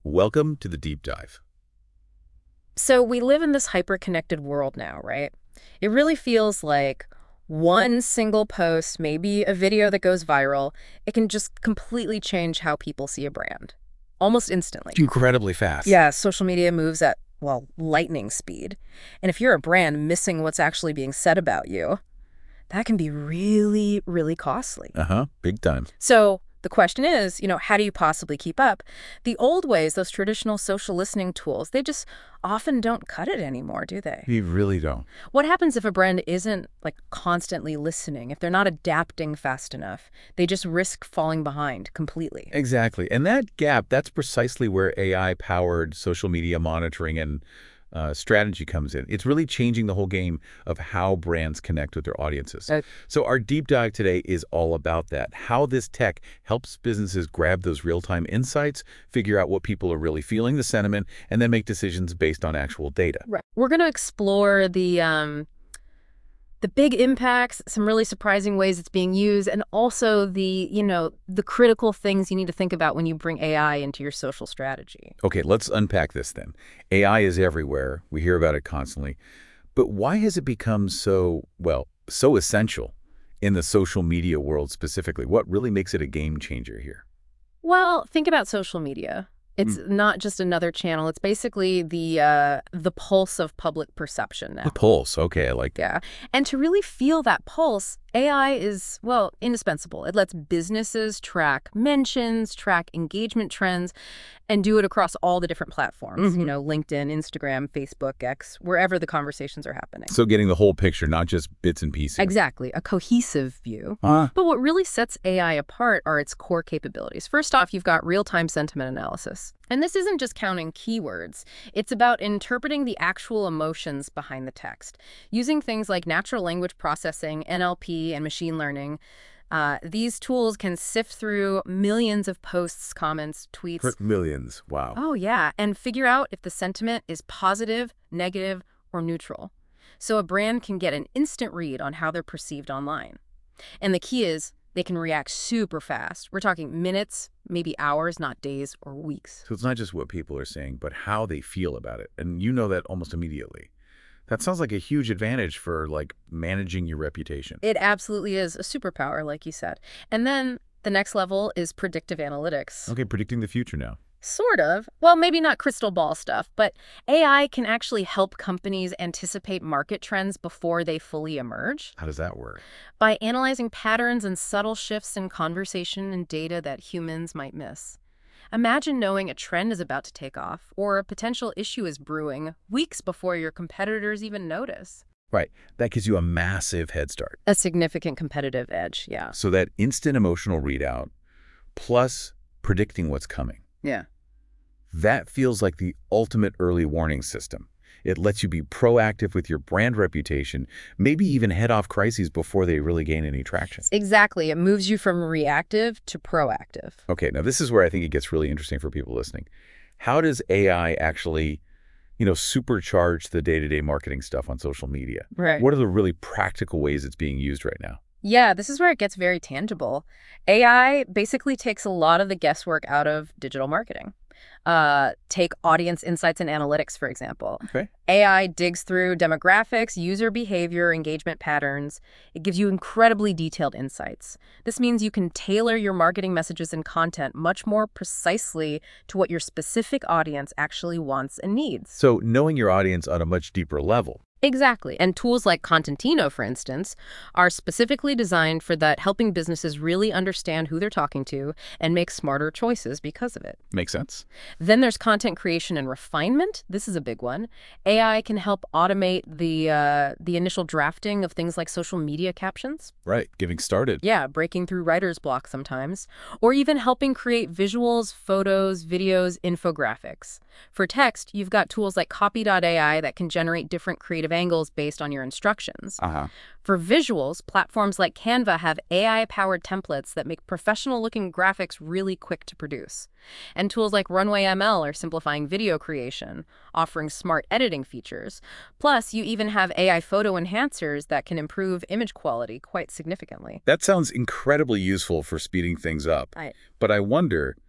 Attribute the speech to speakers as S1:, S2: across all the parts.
S1: Welcome to the deep dive.
S2: So we live in this hyper-connected world now, right? It really feels like one single post, maybe a video that goes viral, it can just completely change how people see a brand, almost instantly.
S1: Incredibly fast.
S2: Yeah, social media moves at, well, lightning speed. And if you're a brand missing what's actually being said about you, that can be really, really costly.
S1: Big time.
S2: So the question is, how do you possibly keep up? The old ways, those traditional social listening tools, they just often don't cut it anymore, do they?
S1: You really don't.
S2: What happens if a brand isn't constantly listening, if they're not adapting fast enough? They just risk falling behind completely.
S1: Exactly. And that gap, that's precisely where AI-powered social media monitoring and strategy comes in. It's really changing the whole game of how brands connect with their audiences. So our deep dive today is all about that, how this tech helps businesses grab those real-time insights, figure out what people are really feeling, the sentiment, and then make decisions based on actual data.
S2: Right. We're going to explore the big impacts, some really surprising ways it's being used, and also the critical things you need to think about when you bring AI into your social strategy.
S1: Okay, let's unpack this then. AI is everywhere. We hear about it constantly. But why has it become so essential in the social media world specifically? What really makes it a game changer here?
S2: Well, think about social media. It's not just another channel. It's basically the pulse of public perception now.
S1: The pulse. Okay, I like that.
S2: Yeah. And to really feel that pulse, AI is, well, indispensable. It lets businesses track mentions, track engagement trends, and do it across all the different platforms, LinkedIn, Instagram, Facebook, X, wherever the conversations are happening.
S1: So getting the whole picture, not just bits and pieces.
S2: Exactly, a cohesive view. But what really sets AI apart are its core capabilities. First off, you've got real-time sentiment analysis. And this isn't just counting keywords. It's about interpreting the actual emotions behind the text. Using things like natural language processing, NLP, and machine learning, these tools can sift through millions of posts, comments, tweets.
S1: Millions. Wow.
S2: Oh, yeah, and figure out if the sentiment is positive, negative, or neutral. So a brand can get an instant read on how they're perceived online. And the key is they can react super fast. We're talking minutes, maybe hours, not days or weeks.
S1: So it's not just what people are saying, but how they feel about it. And you know that almost immediately. That sounds like a huge advantage for, managing your reputation.
S2: It absolutely is a superpower, like you said. And then the next level is predictive analytics.
S1: Okay, predicting the future now.
S2: Sort of. Well, maybe not crystal ball stuff, but AI can actually help companies anticipate market trends before they fully emerge.
S1: How does that work?
S2: By analyzing patterns and subtle shifts in conversation and data that humans might miss. Imagine knowing a trend is about to take off or a potential issue is brewing weeks before your competitors even notice.
S1: Right. That gives you a massive head start.
S2: A significant competitive edge, yeah.
S1: So that instant emotional readout plus predicting what's coming.
S2: Yeah.
S1: That feels like the ultimate early warning system. It lets you be proactive with your brand reputation, maybe even head off crises before they really gain any traction.
S2: Exactly. It moves you from reactive to proactive.
S1: Okay, now this is where I think it gets really interesting for people listening. How does AI actually, supercharge the day-to-day marketing stuff on social media?
S2: Right.
S1: What are the really practical ways it's being used right now?
S2: Yeah, this is where it gets very tangible. AI basically takes a lot of the guesswork out of digital marketing. Take audience insights and analytics, for example.
S1: Okay.
S2: AI digs through demographics, user behavior, engagement patterns. It gives you incredibly detailed insights. This means you can tailor your marketing messages and content much more precisely to what your specific audience actually wants and needs.
S1: So knowing your audience on a much deeper level.
S2: Exactly. And tools like Contentino, for instance, are specifically designed for that, helping businesses really understand who they're talking to and make smarter choices because of it.
S1: Makes sense.
S2: Then there's content creation and refinement. This is a big one. AI can help automate the initial drafting of things like social media captions.
S1: Right, getting started.
S2: Yeah, breaking through writer's block sometimes. Or even helping create visuals, photos, videos, infographics. For text, you've got tools like Copy.ai that can generate different creative angles based on your instructions. For visuals, platforms like Canva have AI-powered templates that make professional-looking graphics really quick to produce. And tools like Runway ML are simplifying video creation, offering smart editing features. Plus, you even have AI photo enhancers that can improve image quality quite significantly.
S1: That sounds incredibly useful for speeding things up. But I wonder,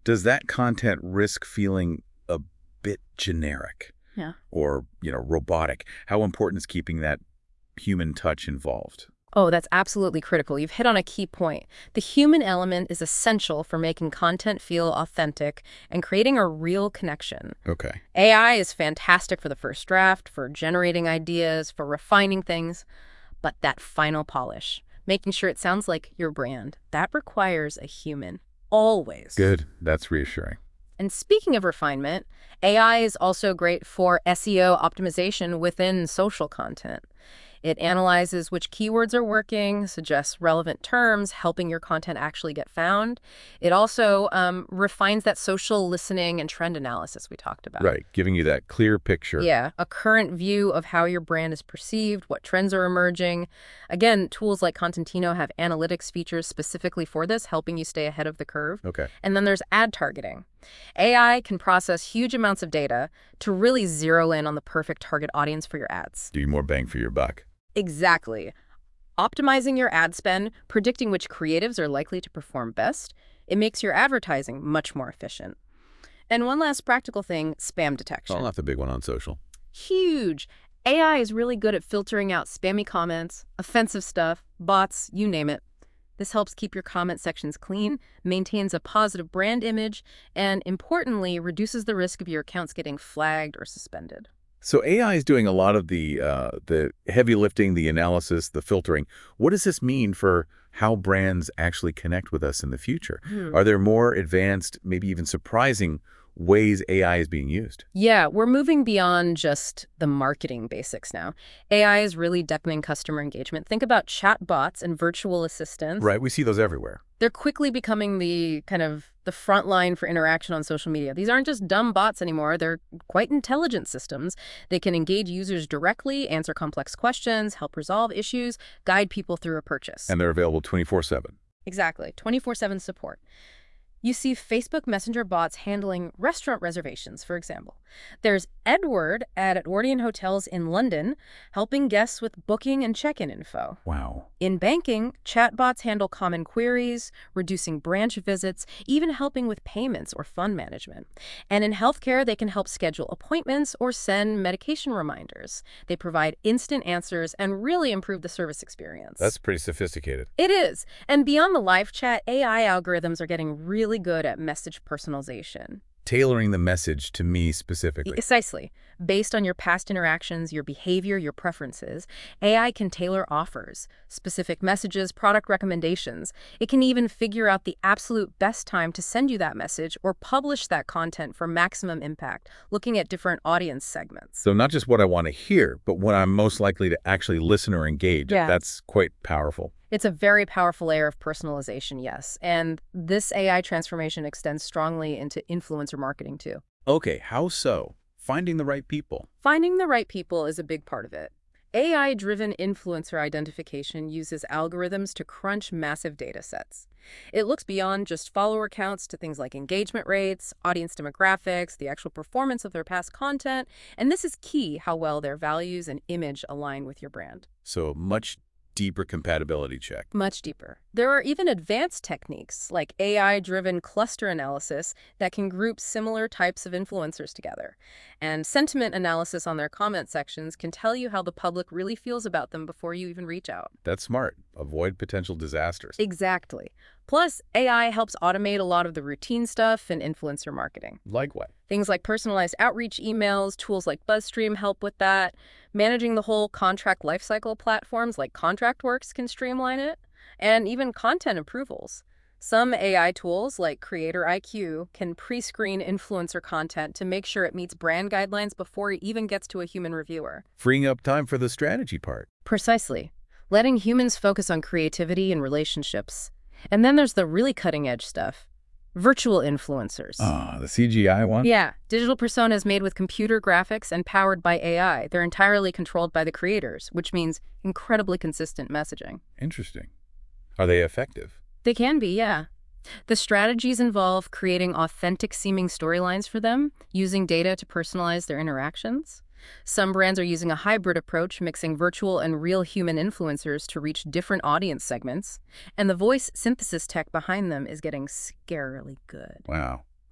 S1: does that content risk feeling a bit generic?
S2: Yeah.
S1: Or, robotic? How important is keeping that human touch involved?
S2: Oh, that's absolutely critical. You've hit on a key point. The human element is essential for making content feel authentic and creating a real connection.
S1: Okay.
S2: AI is fantastic for the first draft, for generating ideas, for refining things, but that final polish, making sure it sounds like your brand, that requires a human. Always.
S1: Good. That's reassuring.
S2: And speaking of refinement, AI is also great for SEO optimization within social content. It analyzes which keywords are working, suggests relevant terms, helping your content actually get found. It also refines that social listening and trend analysis we talked about.
S1: Right, giving you that clear picture.
S2: Yeah, a current view of how your brand is perceived, what trends are emerging. Again, tools like Contentino have analytics features specifically for this, helping you stay ahead of the curve.
S1: Okay.
S2: And then there's ad targeting. AI can process huge amounts of data to really zero in on the perfect target audience for your ads.
S1: Do you more bang for your buck?
S2: Exactly. Optimizing your ad spend, predicting which creatives are likely to perform best, it makes your advertising much more efficient. And one last practical thing, spam detection.
S1: Oh, not the big one on social.
S2: Huge. AI is really good at filtering out spammy comments, offensive stuff, bots, you name it. This helps keep your comment sections clean, maintains a positive brand image, and importantly, reduces the risk of your accounts getting flagged or suspended.
S1: So AI is doing a lot of the heavy lifting, the analysis, the filtering. What does this mean for how brands actually connect with us in the future? Are there more advanced, maybe even surprising ways AI is being used?
S2: Yeah, we're moving beyond just the marketing basics now. AI is really deepening customer engagement. Think about chat bots and virtual assistants.
S1: Right, we see those everywhere.
S2: They're quickly becoming the front line for interaction on social media. These aren't just dumb bots anymore. They're quite intelligent systems. They can engage users directly, answer complex questions, help resolve issues, guide people through a purchase.
S1: And they're available 24/7.
S2: Exactly, 24/7 support. You see Facebook Messenger bots handling restaurant reservations, for example. There's Edward at Edwardian Hotels in London, helping guests with booking and check-in info.
S1: Wow.
S2: In banking, chatbots handle common queries, reducing branch visits, even helping with payments or fund management. And in healthcare, they can help schedule appointments or send medication reminders. They provide instant answers and really improve the service experience.
S1: That's pretty sophisticated.
S2: It is. And beyond the live chat, AI algorithms are getting really good at message personalization.
S1: Tailoring the message to me specifically.
S2: Precisely. Based on your past interactions, your behavior, your preferences, AI can tailor offers, specific messages, product recommendations. It can even figure out the absolute best time to send you that message or publish that content for maximum impact, looking at different audience segments.
S1: So not just what I want to hear, but what I'm most likely to actually listen or engage.
S2: Yeah.
S1: That's quite powerful.
S2: It's a very powerful layer of personalization, yes. And this AI transformation extends strongly into influencer marketing, too.
S1: Okay, how so? Finding the right people.
S2: Finding the right people is a big part of it. AI-driven influencer identification uses algorithms to crunch massive data sets. It looks beyond just follower counts to things like engagement rates, audience demographics, the actual performance of their past content, and this is key how well their values and image align with your brand.
S1: So much deeper compatibility check.
S2: Much deeper. There are even advanced techniques like AI-driven cluster analysis that can group similar types of influencers together. And sentiment analysis on their comment sections can tell you how the public really feels about them before you even reach out.
S1: That's smart. Avoid potential disasters.
S2: Exactly. Plus, AI helps automate a lot of the routine stuff in influencer marketing.
S1: Like what?
S2: Things like personalized outreach emails, tools like BuzzStream help with that. Managing the whole contract lifecycle platforms like ContractWorks can streamline it. And even content approvals. Some AI tools like Creator IQ can pre-screen influencer content to make sure it meets brand guidelines before it even gets to a human reviewer.
S1: Freeing up time for the strategy part.
S2: Precisely. Letting humans focus on creativity and relationships. And then there's the really cutting-edge stuff. Virtual influencers.
S1: Ah, the CGI one?
S2: Yeah, digital personas made with computer graphics and powered by AI. They're entirely controlled by the creators, which means incredibly consistent messaging.
S1: Interesting. Are they effective?
S2: They can be, yeah. The strategies involve creating authentic-seeming storylines for them, using data to personalize their interactions. Some brands are using a hybrid approach, mixing virtual and real human influencers to reach different audience segments. And the voice synthesis tech behind them is getting scarily good.
S1: Wow.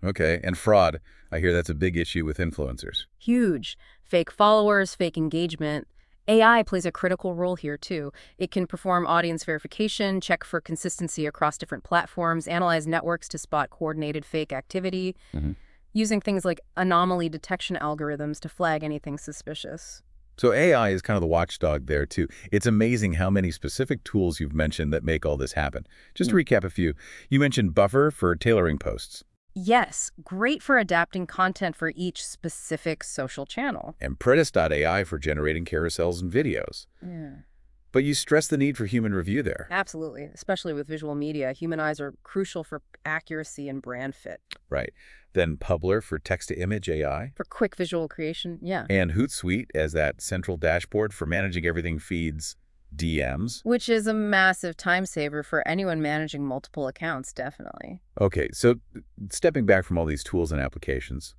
S1: Okay, and fraud. I hear that's a big issue with influencers.
S2: Huge. Fake followers, fake engagement. AI plays a critical role here, too. It can perform audience verification, check for consistency across different platforms, analyze networks to spot coordinated fake activity, using things like anomaly detection algorithms to flag anything suspicious.
S1: So AI is kind of the watchdog there, too. It's amazing how many specific tools you've mentioned that make all this happen. Just to recap a few, you mentioned Buffer for tailoring posts.
S2: Yes, great for adapting content for each specific social channel.
S1: And Predis.ai for generating carousels and videos.
S2: Yeah.
S1: But you stress the need for human review there.
S2: Absolutely. Especially with visual media, human eyes are crucial for accuracy and brand fit.
S1: Right. Then Publer for text-to-image AI.
S2: For quick visual creation, yeah.
S1: And Hootsuite as that central dashboard for managing everything feeds, DMs.
S2: Which is a massive time saver for anyone managing multiple accounts, definitely.
S1: Okay, so stepping back from all these tools and applications,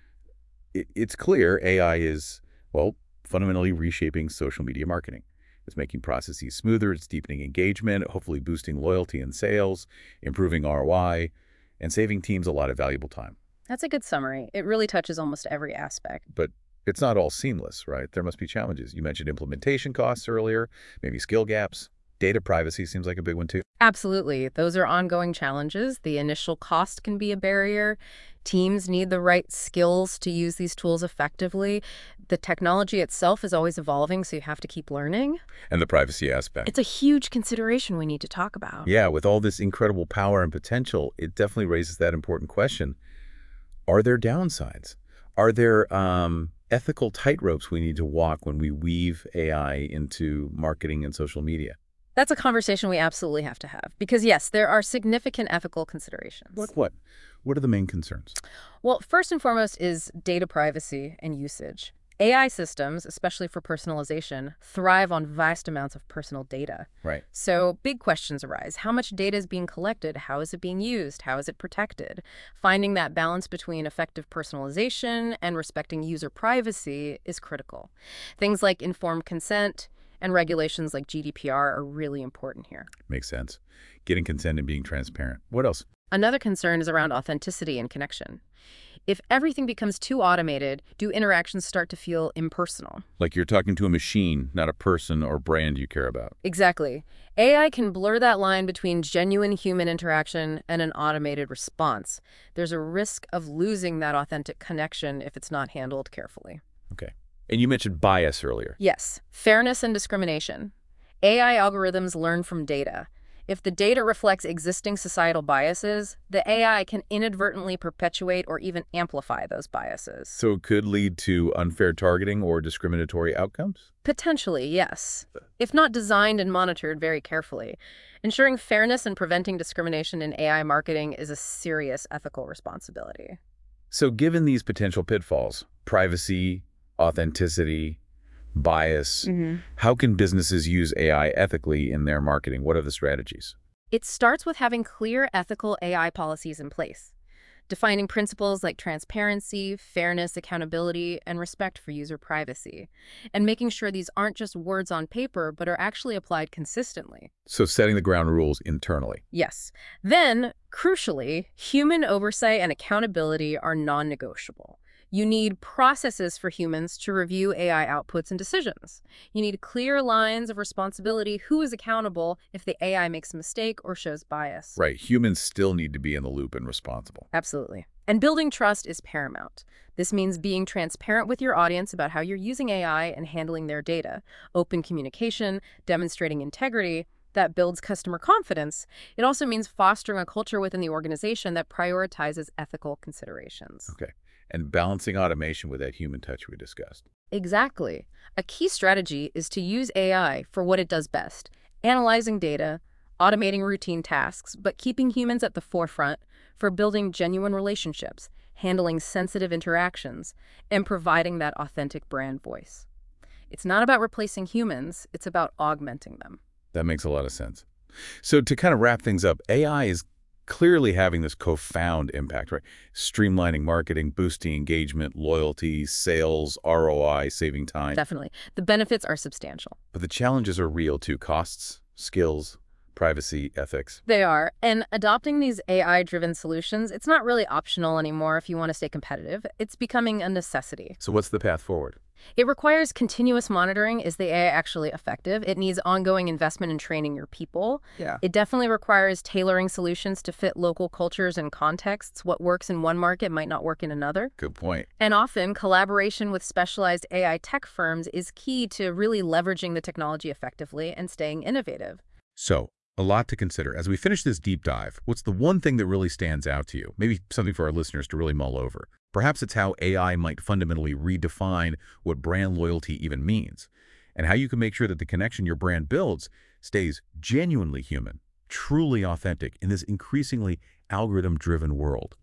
S1: it's clear AI is, well, fundamentally reshaping social media marketing. It's making processes smoother, it's deepening engagement, hopefully boosting loyalty and sales, improving ROI, and saving teams a lot of valuable time.
S2: That's a good summary. It really touches almost every aspect.
S1: But it's not all seamless, right? There must be challenges. You mentioned implementation costs earlier, maybe skill gaps. Data privacy seems like a big one, too.
S2: Absolutely. Those are ongoing challenges. The initial cost can be a barrier. Teams need the right skills to use these tools effectively. The technology itself is always evolving, so you have to keep learning.
S1: And the privacy aspect.
S2: It's a huge consideration we need to talk about.
S1: Yeah, with all this incredible power and potential, it definitely raises that important question. Are there downsides? Are there ethical tightropes we need to walk when we weave AI into marketing and social media?
S2: That's a conversation we absolutely have to have. Because, yes, there are significant ethical considerations.
S1: Like what? What are the main concerns?
S2: Well, first and foremost is data privacy and usage. AI systems, especially for personalization, thrive on vast amounts of personal data.
S1: Right.
S2: So big questions arise. How much data is being collected? How is it being used? How is it protected? Finding that balance between effective personalization and respecting user privacy is critical. Things like informed consent and regulations like GDPR are really important here.
S1: Makes sense. Getting consent and being transparent. What else?
S2: Another concern is around authenticity and connection. If everything becomes too automated, do interactions start to feel impersonal?
S1: Like you're talking to a machine, not a person or brand you care about.
S2: Exactly. AI can blur that line between genuine human interaction and an automated response. There's a risk of losing that authentic connection if it's not handled carefully.
S1: Okay. And you mentioned bias earlier.
S2: Yes. Fairness and discrimination. AI algorithms learn from data. If the data reflects existing societal biases, the AI can inadvertently perpetuate or even amplify those biases.
S1: So it could lead to unfair targeting or discriminatory outcomes?
S2: Potentially, yes. If not designed and monitored very carefully. Ensuring fairness and preventing discrimination in AI marketing is a serious ethical responsibility.
S1: So given these potential pitfalls, privacy, authenticity, bias, how can businesses use AI ethically in their marketing? What are the strategies?
S2: It starts with having clear ethical AI policies in place, defining principles like transparency, fairness, accountability, and respect for user privacy, and making sure these aren't just words on paper, but are actually applied consistently.
S1: So setting the ground rules internally.
S2: Yes. Then, crucially, human oversight and accountability are non-negotiable. You need processes for humans to review AI outputs and decisions. You need clear lines of responsibility, who is accountable if the AI makes a mistake or shows bias.
S1: Right. Humans still need to be in the loop and responsible.
S2: Absolutely. And building trust is paramount. This means being transparent with your audience about how you're using AI and handling their data. Open communication, demonstrating integrity, that builds customer confidence. It also means fostering a culture within the organization that prioritizes ethical considerations.
S1: Okay. And balancing automation with that human touch we discussed.
S2: Exactly. A key strategy is to use AI for what it does best, analyzing data, automating routine tasks, but keeping humans at the forefront for building genuine relationships, handling sensitive interactions, and providing that authentic brand voice. It's not about replacing humans, it's about augmenting them.
S1: That makes a lot of sense. So to kind of wrap things up, AI is clearly having this profound impact, right? Streamlining marketing, boosting engagement, loyalty, sales, ROI, saving time.
S2: Definitely. The benefits are substantial.
S1: But the challenges are real too. Costs, skills, privacy ethics.
S2: They are. And adopting these AI-driven solutions, it's not really optional anymore if you want to stay competitive. It's becoming a necessity.
S1: So what's the path forward?
S2: It requires continuous monitoring. Is the AI actually effective? It needs ongoing investment in training your people.
S3: Yeah.
S2: It definitely requires tailoring solutions to fit local cultures and contexts. What works in one market might not work in another.
S1: Good point.
S2: And often, collaboration with specialized AI tech firms is key to really leveraging the technology effectively and staying innovative.
S1: So, a lot to consider. As we finish this deep dive, what's the one thing that really stands out to you? Maybe something for our listeners to really mull over. Perhaps it's how AI might fundamentally redefine what brand loyalty even means, and how you can make sure that the connection your brand builds stays genuinely human, truly authentic in this increasingly algorithm-driven world.